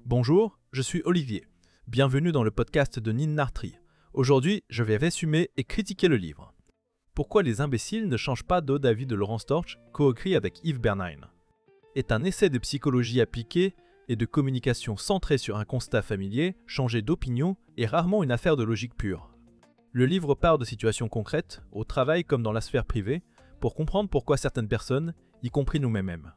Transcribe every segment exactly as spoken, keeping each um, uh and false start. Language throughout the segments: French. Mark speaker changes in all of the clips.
Speaker 1: Bonjour, je suis Olivier. Bienvenue dans le podcast de Nin Nartri. Aujourd'hui, je vais résumer et critiquer le livre. Pourquoi les imbéciles ne changent pas d'eau d'avis de Laurence Torch, coécrit avec Yves Bernheim, est un essai de psychologie appliquée et de communication centré sur un constat familier, changer d'opinion est rarement une affaire de logique pure. Le livre part de situations concrètes, au travail comme dans la sphère privée, pour comprendre pourquoi certaines personnes, y compris nous-mêmes,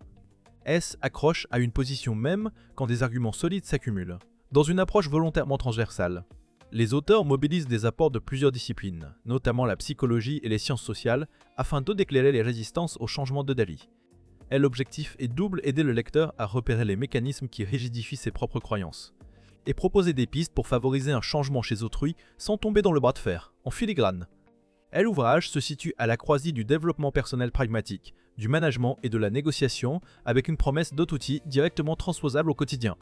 Speaker 1: S accroche à une position même quand des arguments solides s'accumulent, dans une approche volontairement transversale. Les auteurs mobilisent des apports de plusieurs disciplines, notamment la psychologie et les sciences sociales, afin d'éclairer les résistances au changement de Dali. Et l'objectif est double: aider le lecteur à repérer les mécanismes qui rigidifient ses propres croyances, et proposer des pistes pour favoriser un changement chez autrui sans tomber dans le bras de fer, en filigrane. Et l'ouvrage se situe à la croisée du développement personnel pragmatique, du management et de la négociation, avec une promesse d'autres-outils directement transposables au quotidien.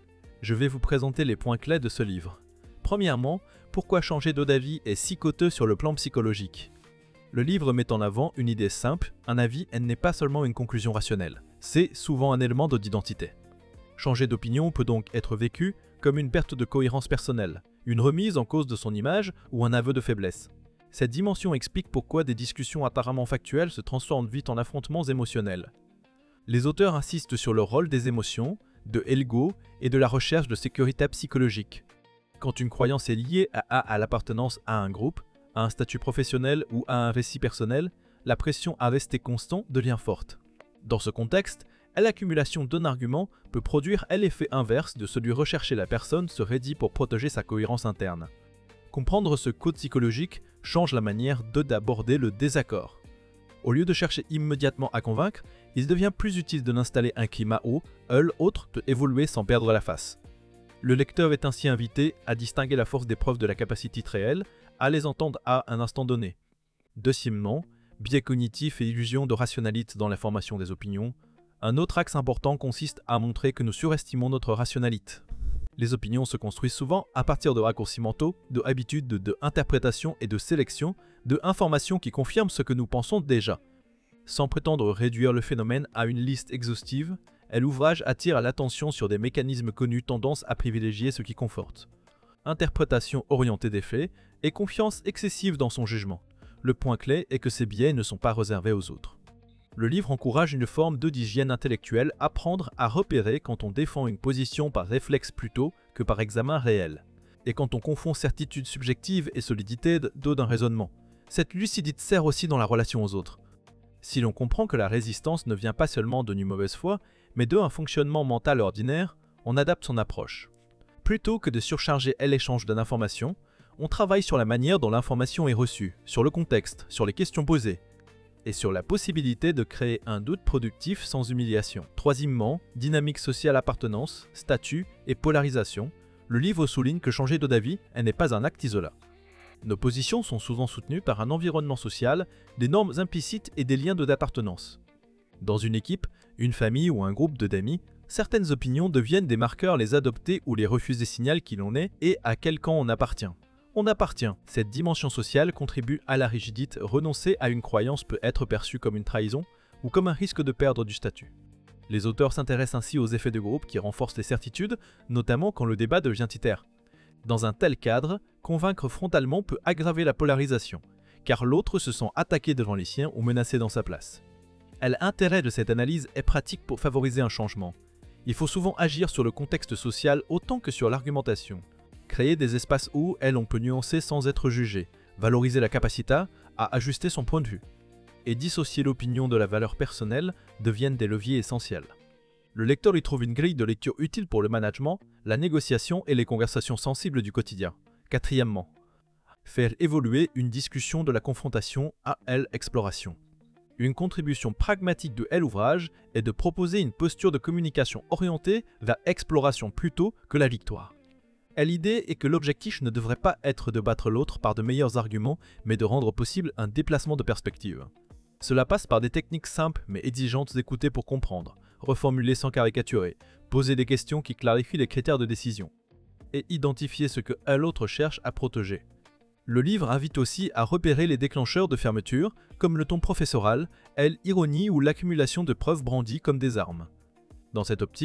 Speaker 1: Je vais vous présenter les points clés de ce livre. Premièrement, pourquoi changer d'eau d'avis est si coûteux sur le plan psychologique. Le livre met en avant une idée simple: un avis n'est pas seulement une conclusion rationnelle, c'est souvent un élément d'identité. Changer d'opinion peut donc être vécu comme une perte de cohérence personnelle, une remise en cause de son image ou un aveu de faiblesse. Cette dimension explique pourquoi des discussions apparemment factuelles se transforment vite en affrontements émotionnels. Les auteurs insistent sur le rôle des émotions, de l'ego et de la recherche de sécurité psychologique. Quand une croyance est liée à, à, à l'appartenance à un groupe, à un statut professionnel ou à un récit personnel, la pression à rester constant devient forte. Dans ce contexte, l'accumulation d'un argument peut produire l'effet inverse de celui recherché. La personne se raidit pour protéger sa cohérence interne. Comprendre ce code psychologique change la manière de d'aborder le désaccord. Au lieu de chercher immédiatement à convaincre, il devient plus utile de n'installer un climat où eux autres peut évoluer sans perdre la face. Le lecteur est ainsi invité à distinguer la force des preuves de la capacité réelle, à les entendre à un instant donné. Deuxièmement, biais cognitifs et illusions de rationalité dans la formation des opinions. Un autre axe important consiste à montrer que nous surestimons notre rationalité. Les opinions se construisent souvent à partir de raccourcis mentaux, de habitudes, de, de interprétation et de sélection, de informations qui confirment ce que nous pensons déjà. Sans prétendre réduire le phénomène à une liste exhaustive, l'ouvrage attire l'attention sur des mécanismes connus tendance à privilégier ce qui conforte. Interprétation orientée des faits et confiance excessive dans son jugement. Le point clé est que ces biais ne sont pas réservés aux autres. Le livre encourage une forme de d'hygiène intellectuelle, apprendre à repérer quand on défend une position par réflexe plutôt que par examen réel, et quand on confond certitude subjective et solidité d'eau d'un raisonnement. Cette lucidité sert aussi dans la relation aux autres. Si l'on comprend que la résistance ne vient pas seulement d'une mauvaise foi, mais d'un fonctionnement mental ordinaire, on adapte son approche. Plutôt que de surcharger l'échange d'informations, on travaille sur la manière dont l'information est reçue, sur le contexte, sur les questions posées, et sur la possibilité de créer un doute productif sans humiliation. Troisièmement, dynamique sociale, appartenance, statut et polarisation. Le livre souligne que changer d'avis n'est pas un acte isolat. Nos positions sont souvent soutenues par un environnement social, des normes implicites et des liens d'appartenance. Dans une équipe, une famille ou un groupe d'amis, certaines opinions deviennent des marqueurs, les adopter ou les refuser signalent qui l'on est et à quel camp on appartient. On appartient. Cette dimension sociale contribue à la rigidité. Renoncer à une croyance peut être perçu comme une trahison ou comme un risque de perdre du statut. Les auteurs s'intéressent ainsi aux effets de groupe qui renforcent les certitudes, notamment quand le débat devient iter. Dans un tel cadre, convaincre frontalement peut aggraver la polarisation, car l'autre se sent attaqué devant les siens ou menacé dans sa place. L'intérêt de cette analyse est pratique pour favoriser un changement. Il faut souvent agir sur le contexte social autant que sur l'argumentation. Créer des espaces où elle on peut nuancer sans être jugé, valoriser la capacité à ajuster son point de vue, et dissocier l'opinion de la valeur personnelle deviennent des leviers essentiels. Le lecteur y trouve une grille de lecture utile pour le management, la négociation et les conversations sensibles du quotidien. Quatrièmement, faire évoluer une discussion de la confrontation à l'exploration. Une contribution pragmatique de l'ouvrage est de proposer une posture de communication orientée vers l'exploration plutôt que la victoire. L'idée est que l'objectif ne devrait pas être de battre l'autre par de meilleurs arguments, mais de rendre possible un déplacement de perspective. Cela passe par des techniques simples mais exigeantes d'écouter pour comprendre, reformuler sans caricaturer, poser des questions qui clarifient les critères de décision, et identifier ce que l'autre cherche à protéger. Le livre invite aussi à repérer les déclencheurs de fermeture, comme le ton professoral, l'ironie ou l'accumulation de preuves brandies comme des armes. Dans cette optique,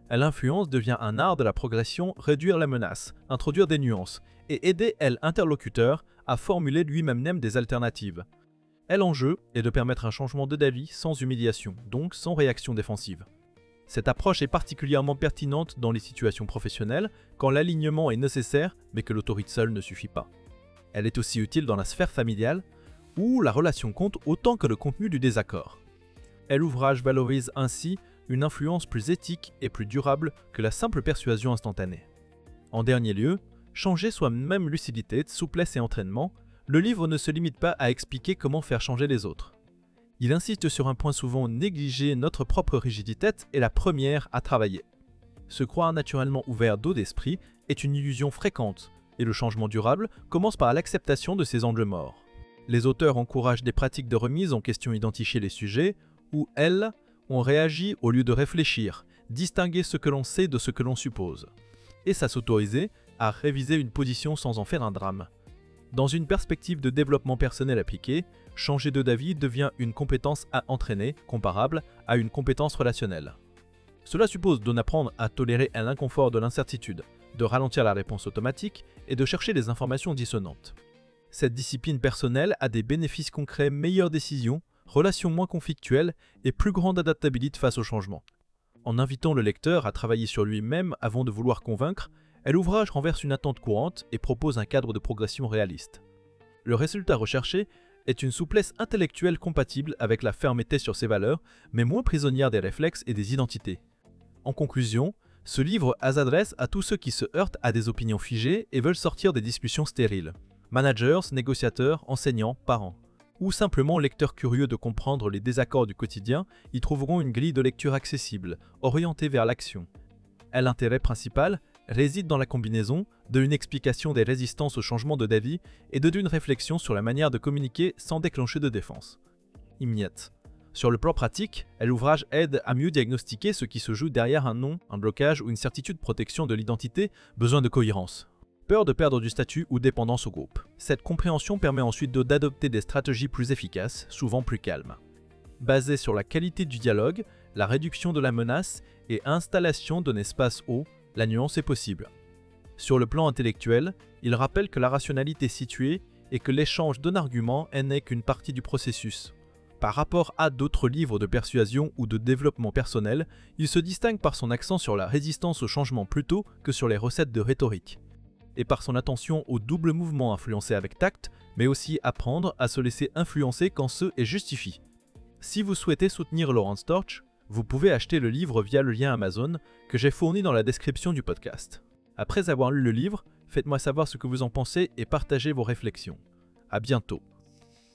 Speaker 1: L'influence devient un art de la progression, réduire la menace, introduire des nuances et aider l'interlocuteur à formuler lui-même des alternatives. L'enjeu est de permettre un changement d'avis sans humiliation, donc sans réaction défensive. Cette approche est particulièrement pertinente dans les situations professionnelles, quand l'alignement est nécessaire mais que l'autorité seule ne suffit pas. Elle est aussi utile dans la sphère familiale, où la relation compte autant que le contenu du désaccord. L'ouvrage valorise ainsi une influence plus éthique et plus durable que la simple persuasion instantanée. En dernier lieu, changer soi-même lucidité, souplesse et entraînement, le livre ne se limite pas à expliquer comment faire changer les autres. Il insiste sur un point souvent négligé, notre propre rigidité est la première à travailler. Se croire naturellement ouvert d'eau d'esprit est une illusion fréquente, et le changement durable commence par l'acceptation de ces angles morts. Les auteurs encouragent des pratiques de remise en question, identifier les sujets où elles ont réagi au lieu de réfléchir, distinguer ce que l'on sait de ce que l'on suppose, et ça s'autoriser à réviser une position sans en faire un drame. Dans une perspective de développement personnel appliqué, changer de d'avis devient une compétence à entraîner, comparable à une compétence relationnelle. Cela suppose d'en apprendre à tolérer l'inconfort de l'incertitude, de ralentir la réponse automatique et de chercher les informations dissonantes. Cette discipline personnelle a des bénéfices concrets: meilleures décisions, relations moins conflictuelles et plus grande adaptabilité face au changement. En invitant le lecteur à travailler sur lui-même avant de vouloir convaincre, l'ouvrage renverse une attente courante et propose un cadre de progression réaliste. Le résultat recherché est une souplesse intellectuelle compatible avec la fermeté sur ses valeurs, mais moins prisonnière des réflexes et des identités. En conclusion, ce livre s'adresse à tous ceux qui se heurtent à des opinions figées et veulent sortir des discussions stériles. Managers, négociateurs, enseignants, parents, ou simplement lecteurs curieux de comprendre les désaccords du quotidien, y trouveront une grille de lecture accessible, orientée vers l'action. L'intérêt principal réside dans la combinaison d'une explication des résistances au changement de d'avis et d'une réflexion sur la manière de communiquer sans déclencher de défense. Immiette. Sur le plan pratique, l'ouvrage aide à mieux diagnostiquer ce qui se joue derrière un non, un blocage ou une certitude protection de l'identité, besoin de cohérence, peur de perdre du statut ou dépendance au groupe. Cette compréhension permet ensuite d'adopter des stratégies plus efficaces, souvent plus calmes. Basées sur la qualité du dialogue, la réduction de la menace et installation d'un espace haut, la nuance est possible. Sur le plan intellectuel, il rappelle que la rationalité est située et que l'échange d'un argument n'est qu'une partie du processus. Par rapport à d'autres livres de persuasion ou de développement personnel, il se distingue par son accent sur la résistance au changement plutôt que sur les recettes de rhétorique, et par son attention au double mouvement influencer avec tact, mais aussi apprendre à se laisser influencer quand ce est justifié. Si vous souhaitez soutenir Lawrence Storch, vous pouvez acheter le livre via le lien Amazon que j'ai fourni dans la description du podcast. Après avoir lu le livre, faites-moi savoir ce que vous en pensez et partagez vos réflexions. À bientôt.